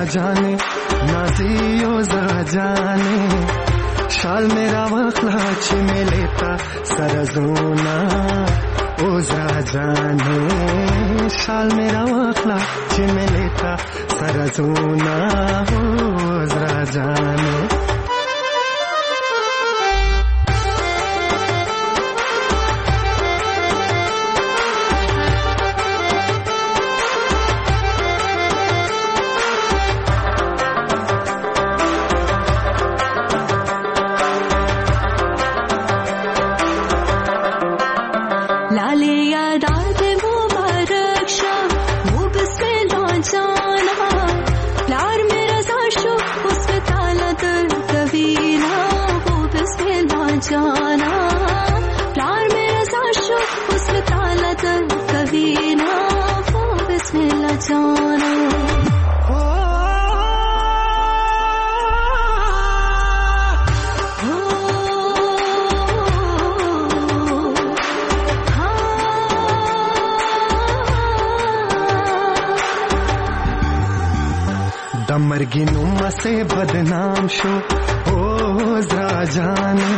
S11: जाने नाजी ओजरा जाने शाल मेरा वाखला छिमे लेता सरजोना ओजरा जाने शाल मेरा वाखला छिमे लेता सरजोना ओजरा जाने
S14: जाना प्यार मेरा साशो उसमें ताला तर कभी ना वो बिस्मिल्लाह जाना
S11: दमरगी नुमा से बदनाम शो ओ जरा जाने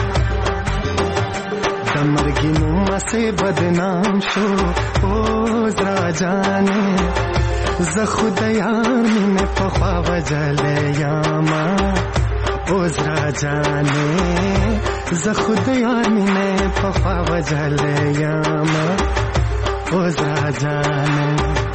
S11: दमरगी नुमा से बदनाम शो ओ जरा जाने ज़खुद यार में पखवा वजले यामा ओ जरा जाने ज़खुद यार में पखवा वजले यामा ओ जरा जाने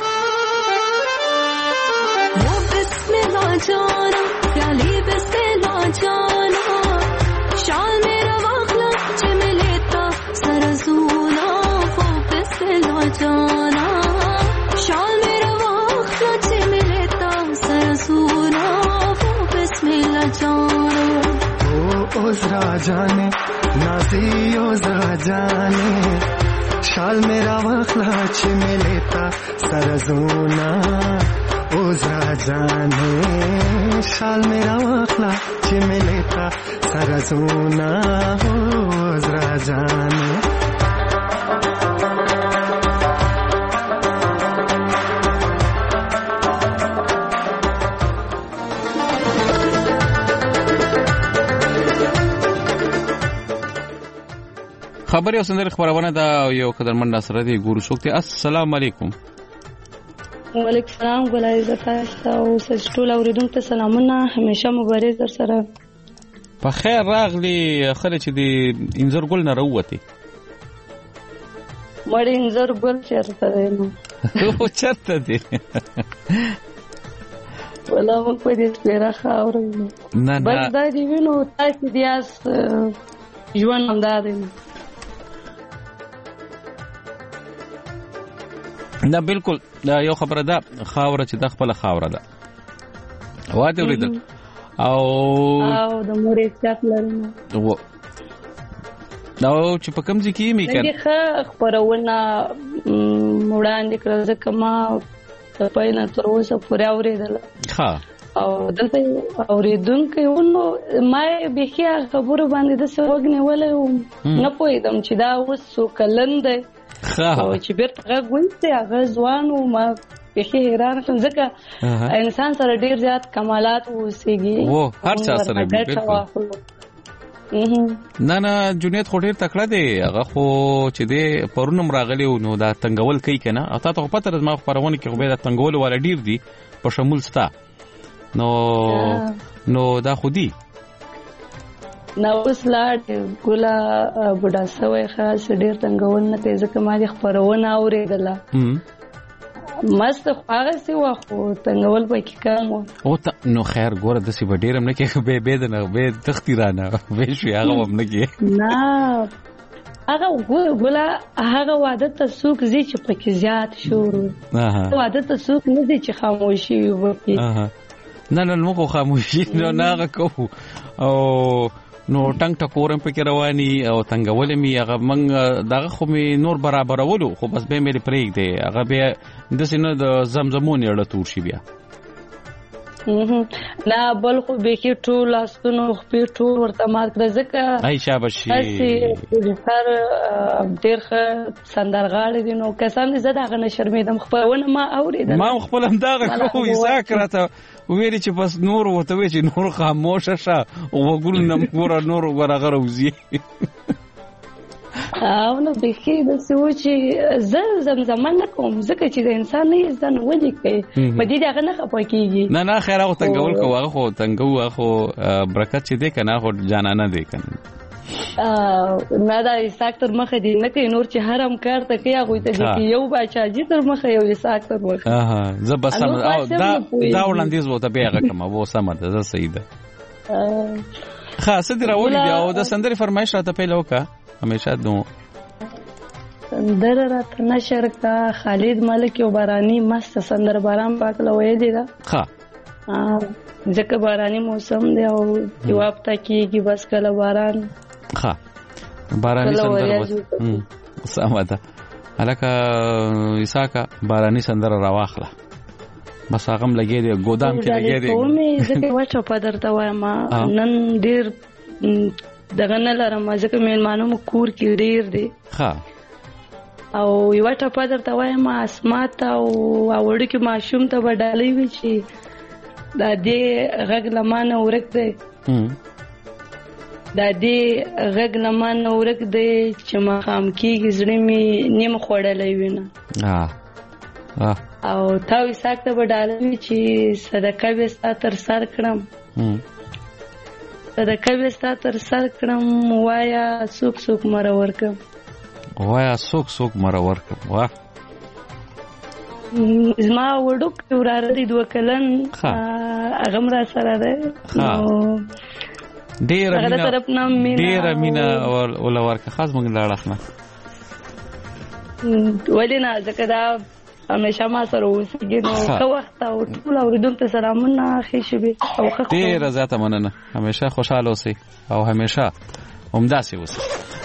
S14: जाना प्याली बिस्मिल्लाह जाना शाल मेरा वाखला छिमे लेता सरजूना वो बिस्मिल्लाह जाना शाल मेरा वाखला छिमे लेता सरजूना वो बिस्मिल्लाह जाना
S11: ओ ओजरा जाने नाजी ओजरा जाने शाल मेरा वाखला छिमे लेता सरजूना ओजरा जाने शाल मेरा वाखला छिमे लेता सरजोना ओजरा जाने
S1: خبري او سندري خبرونه دا یو قدرمن سره دی ګورو شوکته السلام علیکم
S19: وعلیکم السلام ګلای زتا او سټول اوریدونکو ته سلامونه همیشه مبارک در سره
S1: په خیر راغلی خره چې دی انځر ګل نه راوته
S19: مړ انځر ګل چیرته دی نو
S1: او چرته دی
S19: ولا مو په دې سپیره خاورې
S1: نه نه
S19: بس دا دی وینو تاسو دیاس ژوند هم دا دی
S1: نه بالکل یو خبره ده خاوره چې د خپل خاوره ده واده ولیدل او
S19: او د مورې چات لرنه
S1: و نو چې په کوم ځای کې می کړ
S19: دغه خبرونه وړاندې کړل ځکه ما په نه تر اوسه پورې اوریدل
S1: ها
S19: او دلته اوریدونکو ونو ما به هي خبرو باندې د سوګنه ولې نه پوهیدم چې دا اوس سو کلند او چې بیرته غوښته هغه ځوان او ما په حیران شوم ځکه انسان سره ډیر زیات کمالات وسیږي
S1: وو هر چا سره بالکل نه نه جنید خو ډیر تکړه دی هغه خو چې دی پرونم راغلی نو دا تنگول کوي کنه او تاسو په پته ما خبرونه کې خو به دا تنگول ولا ډیر دی په شمول ستا نو نو دا خو دی
S19: نو اوس لا ګولا بډا سوی خاص ډیر تنگول نه ته ځکه ما دې خبرونه اوریدله مست خواغه سی واخو تنگول پکې کم
S1: او ته نو خیر ګوره د سی ډیرم نه کې به به نه به تختی رانه به شي هغه هم نه کې
S19: نه هغه ګولا هغه واده ته سوق زی چې پکې زیات شروع واده ته سوق نه دي چې خاموشي وکړي
S1: نه نه نو خاموشي نه نه کو او نو ټنګ ټکورم پکې رواني او تنگول می هغه من دغه خو می نور برابرولو خو بس به مې پرېګ دی هغه به د سینه د زمزمون اړه تور شي بیا
S19: نه بل خو بیخي ټول لاستونو خپې ټول ورته مات کړه ځکه
S1: ای شاباشي
S19: هسې سر ډېر ښه سندرغاړی دي نو کسان دي زه د هغه نه شرمېدم خپرونه ما اورېدله
S1: ما هم خپل همدغه کوو عیساق راته ویلې چې بس نور ورته وایي چې نور خاموشه شه غوږونو نه م ګوره نور ور هغه راوځي
S19: او نو بیخي داسې و چې زه زمزمه نه کوم ځکه چې د انسان نه یې زده نو ولې کوي په دې د هغه نه خفه کېږي
S1: نه نه خیر هغه تنګول کوو هغه خو تنګو هغه خو برکت چې دی که نه هغه جانانه دی که نه
S19: نه دا عیساق تر مخه دی نه کوي نور چې هر هم کار ته کوي هغوی ته دی یو باچاجي تر مخه یو عیساق تر مخه
S1: زه به سمه دا وړاندیز به ورته بیا هغه کړم و سمه ده زه صحیح ده ښه څه دې راولي دي او د سندرې فرمایش راته پیل وکړه همیشه نو
S19: سندره راته نشر کا خالد ملک یو باراني مست سندره باران پاک له ویلې ده ښه ځکه باراني موسم دی او یو هفته کېږي بس کله باران
S1: ښه باراني سندره بس سمه ده هلکه عیساقه باراني سندره راواخله بس هغه هم لګی دی ګودام کې لګی دی
S19: مې ځکه یوه ټپه درته وایم نن ډېر دغه نه لرم ځکه مېلمانه مو کور کې ډېر دی او یوه ټپه درته وایم اسمات او وړوکي ماشوم ته به ډالۍ وي چې دا دې غږ له ما نه ورک دی دا دې غږ له ما نه ورک دی چې ماښام کېږي زړه مې نیم خوړلی وینه او تا عیساق ته به ډالۍ وي چې صدقه به ستا تر سر کړم صدقه به ستا تر سر کړم وایا څوک څوک مره ورکم
S1: وایا څوک څوک مره ورکم واه
S19: زما وړوکی وراره دی دوه کلن هغه هم را سره دی
S1: ډېره مینه وله ورکه خاص موږ له اړخ نه
S19: ولې نه ځکه دا همیشه ما سره اوسېږي نو ښه وخت او ټول اورېدونکو ته سلامونه ښې شپې او ښه
S1: ډېره زیاته مننه همیشه خوشحاله اوسئ او همیشه همداسې اوسئ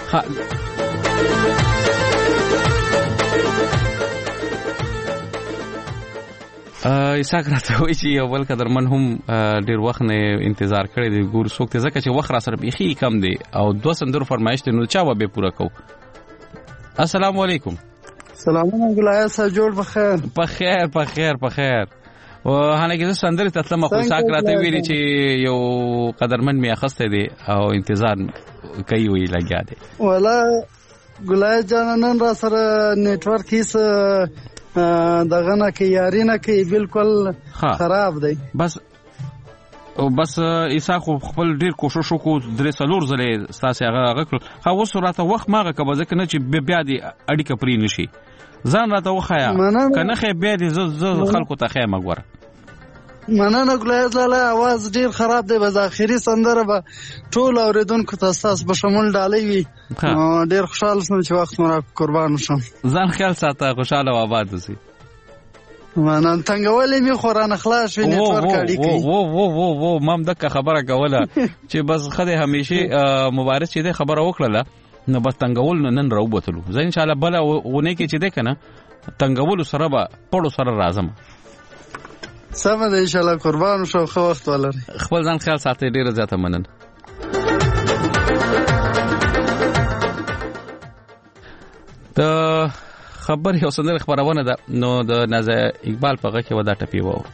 S1: عیساق راته وایي چې یو بل قدرمن هم ډېر وخت نه انتظار کړی دی ګور څوک دی ځکه چې وخت را سره بیخي کم دی او دوه سندرو فرمایش دی نو چا به بې پوره کوو السلام علیکم
S20: سلامونه ګلایه صاحب جوړ بخیر
S1: بخیر بخیر بخیر و هانګه زه سندرې ته تلم خو عیساق راته ویلي چې یو قدرمن مې اخیستی دی او انتظار کوي وی لګیا دی
S20: ولا ګلایه جان نن را سره نیټورک هیڅ دغه نه کوي یاري نه کوي بالکل خراب دی
S1: بس بس عیساق خپل ډیر کوشش وکړو درې څلور ځلې ستاسې هغه هغه کړل خو اوس راته وخت ماغه که به ځکه نه چې بیا دې اړیکه پرې نه شي ځان راته وښایه که نه ښې بیا دې زه خلکو ته ښیم ګوره
S20: مننه ګلایز لاله اواز ډیر خراب دی بس اخري سندره به ټول اوریدونکو ته ستاسو په شمول ډالۍ وي ډیر خوشحاله شوم چې وخت مو را قربان شم
S1: ځان خیال ساته خوشحاله او آباد اوسئ
S20: مننه تنګولې مې خو رانه خلاص شوې نیټورک اړیکې
S1: وو وو وو وو ما هم دغه خبره کوله چې بس ښه دی همیشه مبارز چې دی خبره وکړله نو بس تنګول نن راوبتلو زه انشاءالله بله اونۍ کې چې دی که نه تنګولو سره به پړو سره راځم
S20: سمه ده انشاءالله قربان شو ښه وخت ولرئ
S1: خپل ځان خیال ساتئ ډېره زیاته مننه د خبر یو سندره خبرونه ده نو د نازیه اقبال په غږ کې و دا ټپې واورو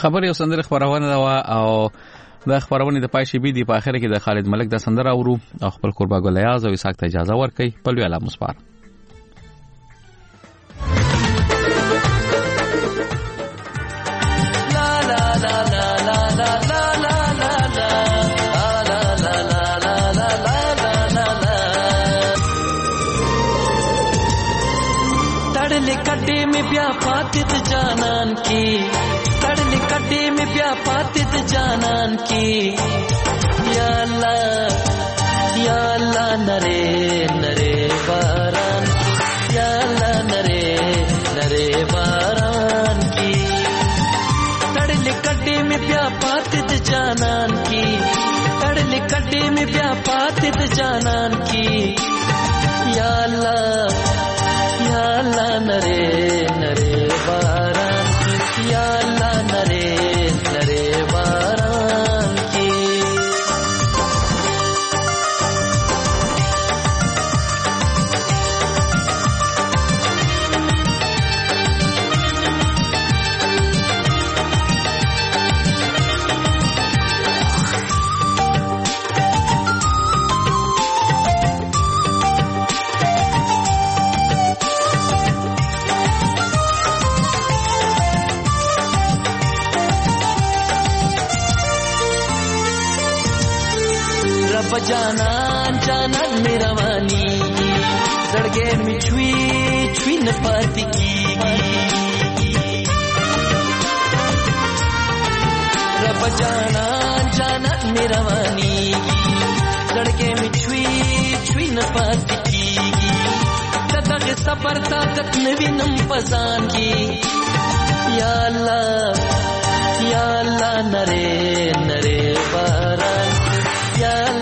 S1: خبر یو سندره خبرونه دا او د خبرونه د پای شي بي دي په اخر کې د خالد ملک د سندره اورو او خپل قربا ګلیاز او اسحاق ته اجازه ورکړي په لوی اعلی مسپار.
S16: तड़ले कटे में प्या पातित जानन की तड़ले कटे में प्या पातित जानन की या अल्लाह या अल्लाह नरे नरे बारान या अल्लाह नरे नरे बारान की तड़ले कटे में प्या पातित जानन की तड़ले कटे में प्या पातित जानन की या अल्लाह या अल्लाह नरे नरे बारान या अल्लाह नरे नरे बारान की जानान जानान मेरा वानी सड़गे में छुई छुई न पाती की रब जानान जानान मेरा वानी सड़गे में छुई छुई न पाती की ततग सबर ताकत नवीनम पसान की या अल्लाह या अल्लाह नरे नरे बारान या